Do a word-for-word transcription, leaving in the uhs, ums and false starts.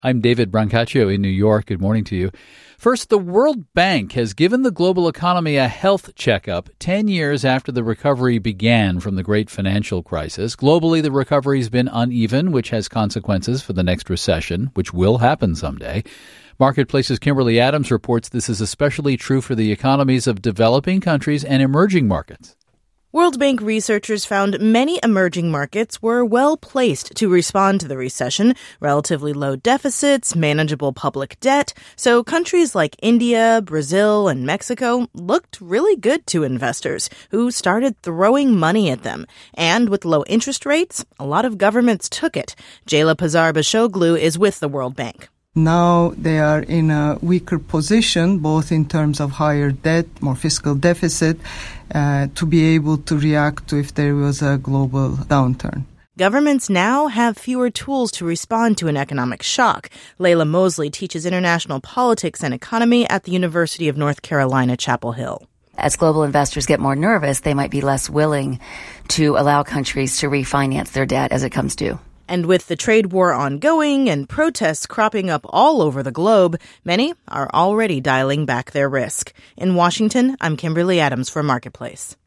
I'm David Brancaccio in New York. Good morning to you. First, the World Bank has given the global economy a health checkup ten years after the recovery began from the great financial crisis. Globally, the recovery has been uneven, which has consequences for the next recession, which will happen someday. Marketplace's Kimberly Adams reports this is especially true for the economies of developing countries and emerging markets. World Bank researchers found many emerging markets were well placed to respond to the recession, relatively low deficits, manageable public debt. So countries like India, Brazil, and Mexico looked really good to investors who started throwing money at them. And with low interest rates, a lot of governments took it. Jayla Pazar-Bashoglu is with the World Bank. Now they are in a weaker position, both in terms of higher debt, more fiscal deficit, uh, to be able to react to if there was a global downturn. Governments now have fewer tools to respond to an economic shock. Layla Mosley teaches international politics and economy at the University of North Carolina, Chapel Hill. As global investors get more nervous, they might be less willing to allow countries to refinance their debt as it comes due. And with the trade war ongoing and protests cropping up all over the globe, many are already dialing back their risk. In Washington, I'm Kimberly Adams for Marketplace.